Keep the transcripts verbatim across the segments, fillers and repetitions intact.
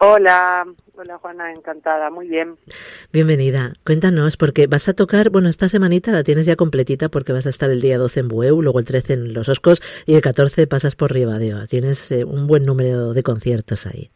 Hola, hola Juana, encantada, muy bien. Bienvenida. Cuéntanos, porque vas a tocar, bueno, esta semanita la tienes ya completita porque vas a estar el día doce en Bueu, luego el trece en Los Oscos y el catorce pasas por Ribadeo. Tienes eh, un buen número de conciertos ahí.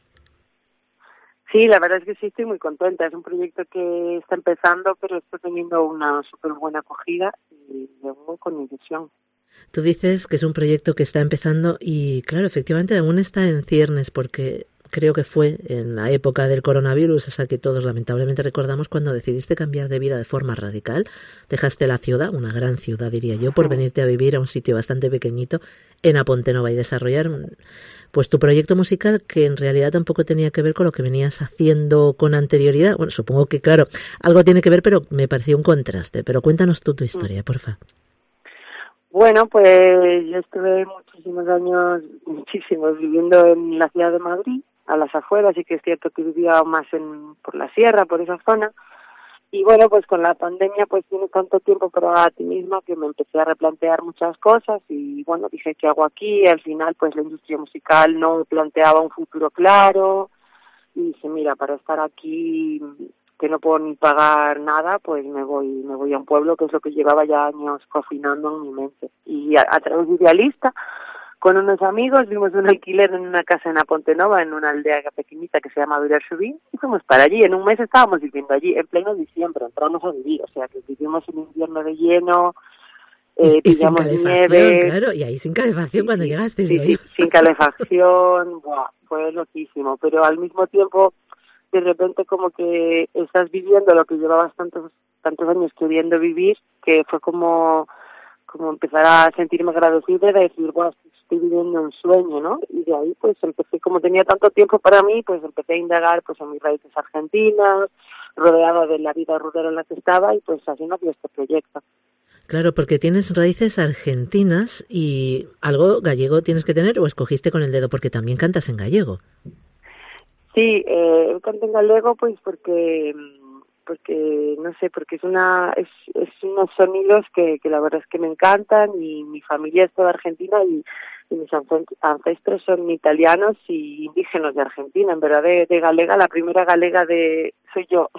Sí, la verdad es que sí estoy muy contenta. Es un proyecto que está empezando, pero está teniendo una súper buena acogida y me voy con ilusión. Tú dices que es un proyecto que está empezando y, claro, efectivamente aún está en ciernes porque creo que fue en la época del coronavirus, esa que todos lamentablemente recordamos, cuando decidiste cambiar de vida de forma radical. Dejaste la ciudad, una gran ciudad diría yo, por venirte a vivir a un sitio bastante pequeñito en A Pontenova y desarrollar pues tu proyecto musical, que en realidad tampoco tenía que ver con lo que venías haciendo con anterioridad. Bueno, supongo que, claro, algo tiene que ver, pero me pareció un contraste. Pero cuéntanos tú tu historia, porfa. Bueno, pues yo estuve muchísimos años, muchísimos, viviendo en la ciudad de Madrid, a las afueras, y que es cierto que vivía más en por la sierra, por esa zona. Y bueno, pues con la pandemia pues tienes tanto tiempo para ti misma que me empecé a replantear muchas cosas y bueno, dije, ¿qué hago aquí? Al final pues la industria musical no planteaba un futuro claro y dije, mira, para estar aquí que no puedo ni pagar nada, pues me voy me voy a un pueblo, que es lo que llevaba ya años cocinando en mi mente. Y a, a través de Idealista, con unos amigos, vimos un alquiler en una casa en A Pontenova, en una aldea pequeñita que se llama Vilarsubín, y fuimos para allí. En un mes estábamos viviendo allí, en pleno diciembre, entramos a vivir, o sea que vivimos en invierno de lleno, eh, y, y sin pillamos calefacción, nieve. claro, y ahí sin calefacción Sí, cuando sí, llegaste, sí, digo sí, yo. sin calefacción, buah, fue loquísimo, pero al mismo tiempo, de repente como que estás viviendo lo que llevabas tantos, tantos años queriendo vivir, que fue como como empezar a sentirme agradecida de decir, bueno, estoy viviendo un sueño, ¿no? Y de ahí pues empecé, como tenía tanto tiempo para mí, pues empecé a indagar pues en mis raíces argentinas, rodeada de la vida rural en la que estaba y pues así nació este proyecto. Claro, porque tienes raíces argentinas y algo gallego tienes que tener o escogiste con el dedo porque también cantas en gallego. Sí, eh, canto en galego pues porque porque no sé, porque es una es, es unos sonidos que, que la verdad es que me encantan y mi familia es toda argentina y, y mis ancestros son italianos y indígenas de Argentina, en verdad de, de galega, la primera galega de soy yo.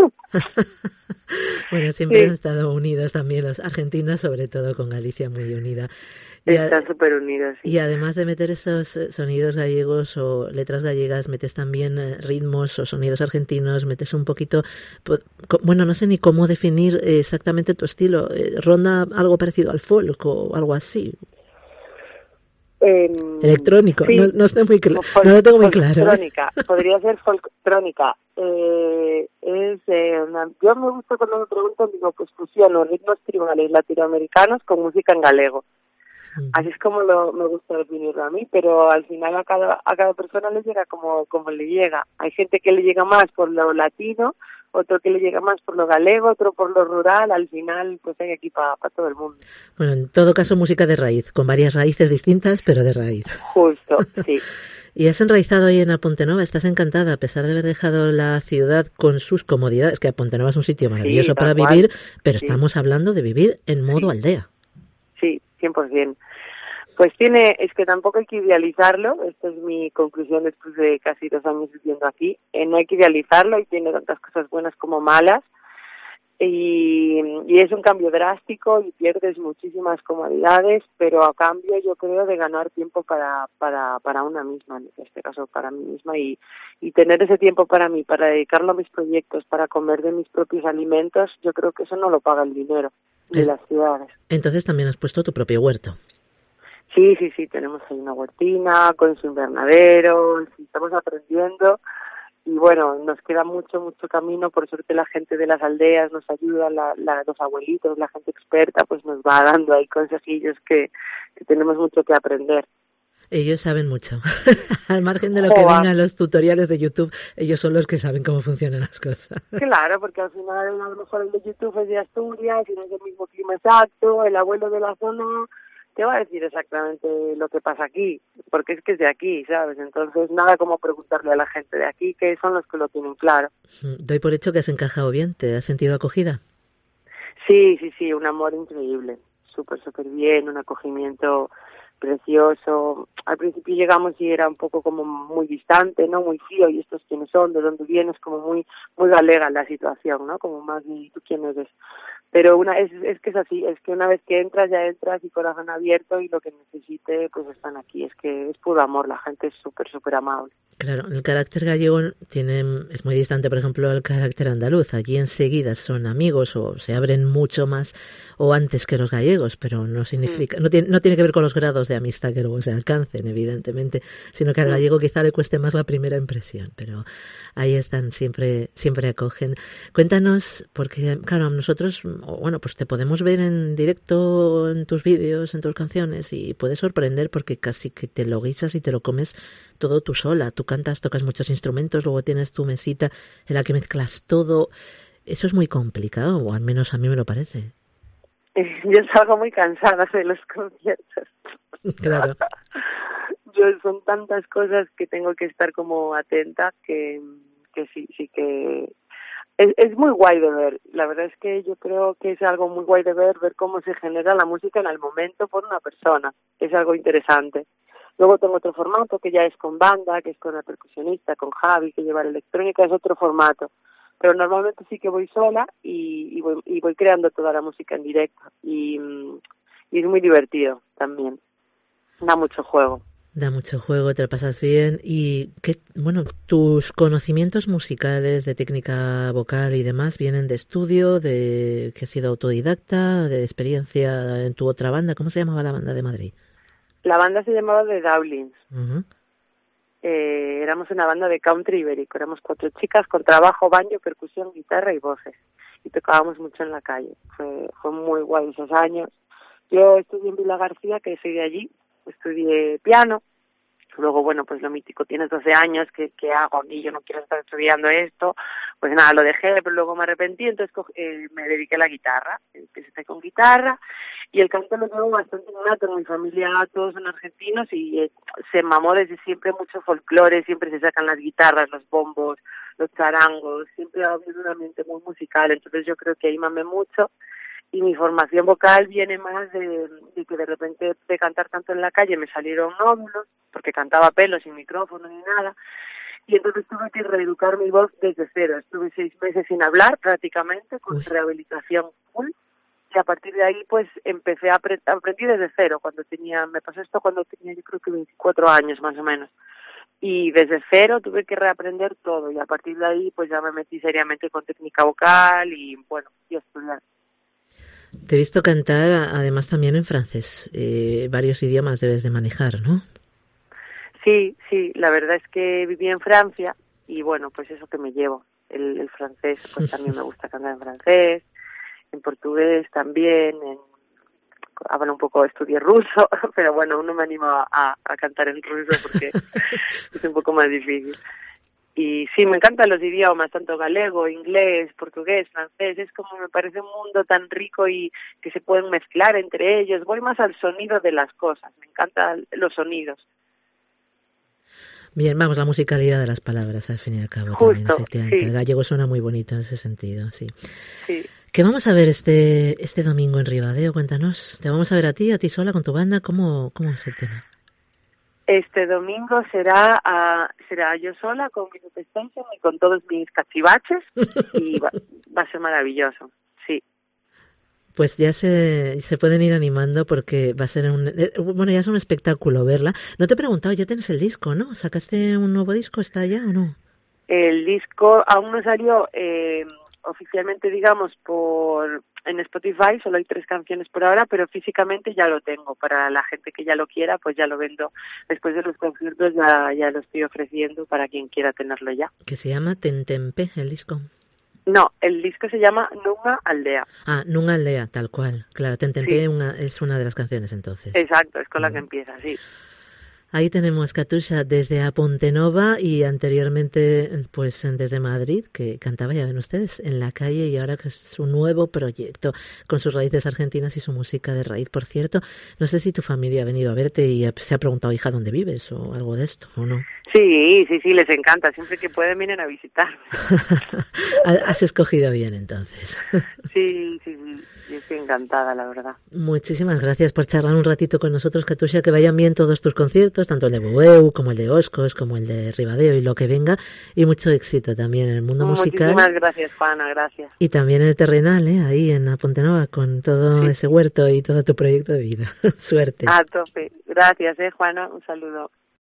Bueno, siempre Sí, han estado unidos también los argentinos, sobre todo con Galicia muy unida. Y, a, están súper unidos, sí. y además de meter esos sonidos gallegos o letras gallegas, metes también ritmos o sonidos argentinos, metes un poquito, bueno, no sé ni cómo definir exactamente tu estilo, ronda algo parecido al folk o algo así. Eh, Electrónico, sí, no, no estoy muy cl- folk, no lo tengo muy claro. Folktrónica, podría ser folktrónica. Eh, es, eh, una, yo me gusta cuando me preguntan, digo, pues fusiono ritmos tribales latinoamericanos con música en galego. Uh-huh. Así es como lo, me gusta definirlo a mí, pero al final a cada, a cada persona le llega como, como le llega. Hay gente que le llega más por lo latino, otro que le llega más por lo galego, otro por lo rural, al final pues hay aquí para pa todo el mundo. Bueno, en todo caso música de raíz, con varias raíces distintas, pero de raíz. Justo, sí. Y has enraizado ahí en A Pontenova, estás encantada, a pesar de haber dejado la ciudad con sus comodidades, que A Pontenova es un sitio maravilloso sí, para cual. vivir, pero sí. Estamos hablando de vivir en modo sí. aldea. Sí, cien por ciento. Pues tiene, es que tampoco hay que idealizarlo, esta es mi conclusión después de casi dos años viviendo aquí, eh, no hay que idealizarlo y tiene tantas cosas buenas como malas y, y es un cambio drástico y pierdes muchísimas comodidades, pero a cambio yo creo de ganar tiempo para para para una misma, en este caso para mí misma y, y tener ese tiempo para mí, para dedicarlo a mis proyectos, para comer de mis propios alimentos, yo creo que eso no lo paga el dinero de es, las ciudades. Entonces también has puesto tu propio huerto. Sí, sí, sí, tenemos ahí una huertina con su invernadero, estamos aprendiendo y bueno, nos queda mucho, mucho camino, por suerte la gente de las aldeas nos ayuda, la, la, los abuelitos, la gente experta pues nos va dando ahí consejillos que, que tenemos mucho que aprender. Ellos saben mucho, al margen de lo que vengan los tutoriales de YouTube, ellos son los que saben cómo funcionan las cosas. Claro, porque al final a lo mejor el de YouTube es de Asturias y no es el mismo clima exacto, el abuelo de la zona te va a decir exactamente lo que pasa aquí, porque es que es de aquí, ¿sabes? Entonces, nada como preguntarle a la gente de aquí, que son los que lo tienen claro. Doy por hecho que has encajado bien, ¿te has sentido acogida? Sí, sí, sí, un amor increíble, súper, súper bien, un acogimiento precioso. Al principio llegamos y era un poco como muy distante, ¿no? Muy frío, y estos quiénes son, de dónde vienes, como muy muy galega la situación, ¿no? Como más de tú quién eres. Pero una es, es que es así, es que una vez que entras, ya entras y corazón abierto, y lo que necesite, pues están aquí. Es que es puro amor, la gente es súper, súper amable. Claro, el carácter gallego tiene, es muy distante, por ejemplo, al carácter andaluz. Allí enseguida son amigos o se abren mucho más o antes que los gallegos, pero no significa, no tiene, no tiene que ver con los grados de amistad que luego se alcancen, evidentemente, sino que al gallego quizá le cueste más la primera impresión, pero ahí están, siempre, siempre acogen. Cuéntanos, porque claro, nosotros, bueno, pues te podemos ver en directo en tus vídeos, en tus canciones, y puedes sorprender porque casi que te lo guisas y te lo comes todo tú sola. Tú cantas, tocas muchos instrumentos, luego tienes tu mesita en la que mezclas todo. Eso es muy complicado, o al menos a mí me lo parece. Yo salgo muy cansada de los conciertos. Claro. Yo son tantas cosas que tengo que estar como atenta que, que sí, sí que es, es muy guay de ver. La verdad es que yo creo que es algo muy guay de ver, ver cómo se genera la música en el momento por una persona. Es algo interesante. Luego tengo otro formato que ya es con banda, que es con la percusionista, con Javi, que lleva la electrónica, es otro formato. Pero normalmente sí que voy sola y, y, voy, y voy creando toda la música en directo. Y, y es muy divertido también. Da mucho juego. Da mucho juego, te lo pasas bien. Y, ¿qué, bueno, tus conocimientos musicales de técnica vocal y demás vienen de estudio, de que has sido autodidacta, de experiencia en tu otra banda? ¿Cómo se llamaba la banda de Madrid? La banda se llamaba The Dublins. Uh-huh. Eh, éramos una banda de country ibérico. Éramos cuatro chicas con trabajo, banjo, percusión, guitarra y voces. Y tocábamos mucho en la calle. Fue, fue muy guay esos años. Yo estudié en Vila García, que soy de allí. Estudié piano. Luego, bueno, pues lo mítico, tienes doce años, ¿qué, qué hago? Y yo no quiero estar estudiando esto. Pues nada, lo dejé, pero luego me arrepentí, entonces eh, me dediqué a la guitarra. Empecé con guitarra y el canto lo tengo bastante innato. En mi familia todos son argentinos y eh, se mamó desde siempre mucho folclore, siempre se sacan las guitarras, los bombos, los charangos, siempre ha habido un ambiente muy musical, entonces yo creo que ahí mamé mucho. Y mi formación vocal viene más de, de que de repente de cantar tanto en la calle me salieron nódulos, porque cantaba a pelo, sin micrófono ni nada, y entonces tuve que reeducar mi voz desde cero. Estuve seis meses sin hablar prácticamente, con Uy. rehabilitación full, y a partir de ahí pues empecé a aprender, aprendí desde cero, cuando tenía, me pasó esto cuando tenía yo creo que veinticuatro años más o menos, y desde cero tuve que reaprender todo, y a partir de ahí pues ya me metí seriamente con técnica vocal y bueno, y a estudiar. Te he visto cantar además también en francés. Eh, varios idiomas debes de manejar, ¿no? Sí, sí, la verdad es que viví en Francia y bueno, pues eso que me llevo. El, el francés, pues también me gusta cantar en francés, en portugués también, en, hablo un poco, estudié ruso, pero bueno, aún no me animo a, a cantar en ruso porque es un poco más difícil. Y sí, me encantan los idiomas, tanto galego, inglés, portugués, francés. Es como me parece un mundo tan rico y que se pueden mezclar entre ellos. Voy más al sonido de las cosas, me encantan los sonidos. Bien, vamos, la musicalidad de las palabras al fin y al cabo. Justo, también, efectivamente. Sí. El gallego suena muy bonito en ese sentido, sí. Sí. ¿Qué vamos a ver este este domingo en Ribadeo? Cuéntanos. ¿Te vamos a ver a ti, a ti sola, con tu banda? ¿Cómo, cómo es el tema? Este domingo será uh, será yo sola con mi extensión y con todos mis cachivaches y va, va a ser maravilloso, sí. Pues ya se, se pueden ir animando porque va a ser un... Bueno, ya es un espectáculo verla. No te he preguntado, ya tienes el disco, ¿no? ¿Sacaste un nuevo disco? ¿Está ya o no? El disco aún no salió eh, oficialmente, digamos, por en Spotify, solo hay tres canciones por ahora, pero físicamente ya lo tengo. Para la gente que ya lo quiera, pues ya lo vendo. Después de los conciertos ya, ya lo estoy ofreciendo para quien quiera tenerlo ya. ¿Que se llama Tentempe, el disco? No, el disco se llama Nunha Aldea. Ah, Nunha Aldea, tal cual. Claro, Tentempe sí. una, es una de las canciones entonces. Exacto, es con la que empieza, sí. Ahí tenemos Katusha desde a Pontenova y anteriormente pues desde Madrid, que cantaba, ya ven ustedes, en la calle, y ahora que es su nuevo proyecto con sus raíces argentinas y su música de raíz. Por cierto, no sé si tu familia ha venido a verte y se ha preguntado, hija, ¿dónde vives? O algo de esto, ¿o no? Sí, sí, sí, les encanta. Siempre que pueden vienen a visitar. Has escogido bien entonces. Sí, sí, sí. yo estoy encantada, la verdad. Muchísimas gracias por charlar un ratito con nosotros, Katusha, que vayan bien todos tus conciertos, tanto el de Bueu como el de Oscos, como el de Ribadeo y lo que venga, y mucho éxito también en el mundo musical. Muchísimas gracias, Juana, gracias. Y también en el terrenal, ¿eh? Ahí en la Pontenova, con todo sí. ese huerto y todo tu proyecto de vida. Suerte. A tope. Gracias, eh, Juana, un saludo.